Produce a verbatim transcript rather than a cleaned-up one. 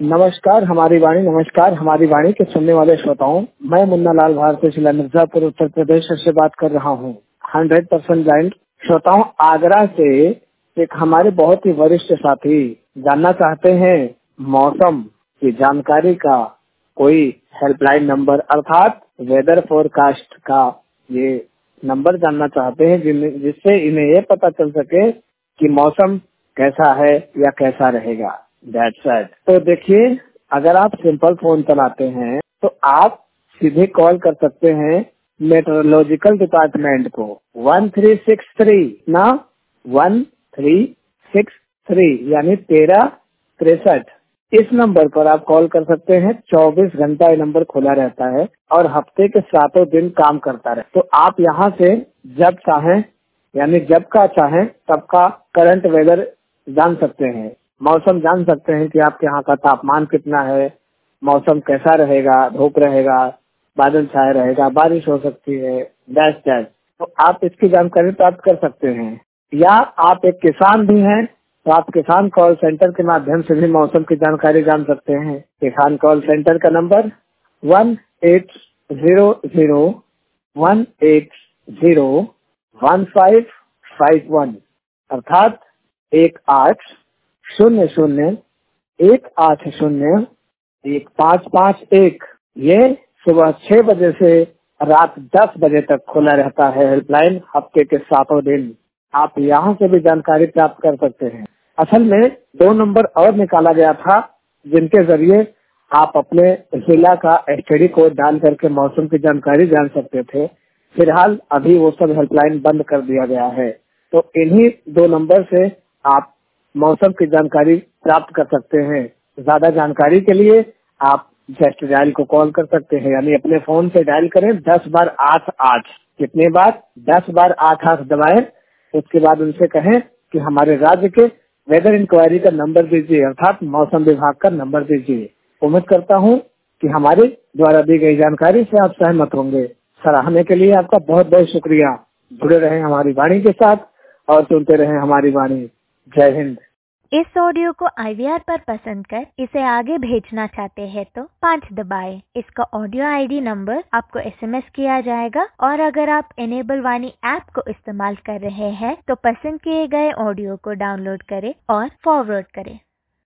नमस्कार हमारी वाणी नमस्कार हमारी वाणी के सुनने वाले श्रोताओं, मैं मुन्ना लाल भारती जिला मिर्जापुर उत्तर प्रदेश से बात कर रहा हूँ। हंड्रेड परसेंट ब्लाइंड श्रोताओं, आगरा से एक हमारे बहुत ही वरिष्ठ साथी जानना चाहते हैं मौसम की जानकारी का कोई हेल्पलाइन नंबर अर्थात वेदर फोरकास्ट का ये नंबर जानना चाहते हैं जिन- जिससे इन्हें ये पता चल सके कि मौसम कैसा है या कैसा रहेगा। That's right. तो देखिए, अगर आप सिंपल फोन चलाते हैं तो आप सीधे कॉल कर सकते हैं मेट्रोलॉजिकल डिपार्टमेंट को वन थ्री सिक्स थ्री ना वन थ्री सिक्स थ्री यानी तेरह तिरसठ। इस नंबर पर आप कॉल कर सकते हैं। चौबीस घंटा ये नंबर खुला रहता है और हफ्ते के सातों दिन काम करता है। तो आप यहाँ से जब चाहें यानी जब का चाहें तब का करंट वेदर जान सकते हैं, मौसम जान सकते हैं कि आपके यहाँ का तापमान कितना है, मौसम कैसा रहेगा, धूप रहेगा, बादल छाया रहेगा, बारिश हो सकती है, डैश डैश। तो आप इसकी जानकारी प्राप्त कर सकते हैं। या आप एक किसान भी हैं तो आप किसान कॉल सेंटर के माध्यम से भी मौसम की जानकारी जान सकते हैं। किसान कॉल सेंटर का number one eight zero zero one eight zero one five five one अर्थात एक आठ शून्य शून्य एक आठ शून्य एक पाँच पाँच एक। ये सुबह छह बजे से रात दस बजे तक खुला रहता है हेल्पलाइन, हफ्ते के सातों दिन। आप यहाँ से भी जानकारी प्राप्त कर सकते हैं। असल में दो नंबर और निकाला गया था जिनके जरिए आप अपने जिला का एसटीडी कोड डाल करके मौसम की जानकारी जान सकते थे। फिलहाल अभी वो सब हेल्पलाइन बंद कर दिया गया है। तो इन्हीं दो नंबर से आप मौसम की जानकारी प्राप्त कर सकते हैं। ज्यादा जानकारी के लिए आप जस्ट डायल को कॉल कर सकते हैं, यानी अपने फोन से डायल करें दस बार आठ आठ। कितने बार? दस बार आठ आठ दबाएं। उसके बाद उनसे कहें कि हमारे राज्य के वेदर इंक्वायरी का नंबर दीजिए अर्थात मौसम विभाग का नंबर दीजिए। उम्मीद करता हूँ कि हमारे द्वारा दी गई जानकारी से आप सहमत होंगे। सराहने के लिए आपका बहुत बहुत शुक्रिया। जुड़े रहें हमारी वाणी के साथ और सुनते रहें हमारी वाणी। जय हिंद। इस ऑडियो को आई वी आर पर पसंद कर इसे आगे भेजना चाहते हैं तो पाँच दबाएं। इसका ऑडियो आई डी नंबर आपको एस एम एस किया जाएगा और अगर आप इनेबल वाणी ऐप को इस्तेमाल कर रहे हैं तो पसंद किए गए ऑडियो को डाउनलोड करें और फॉरवर्ड करें।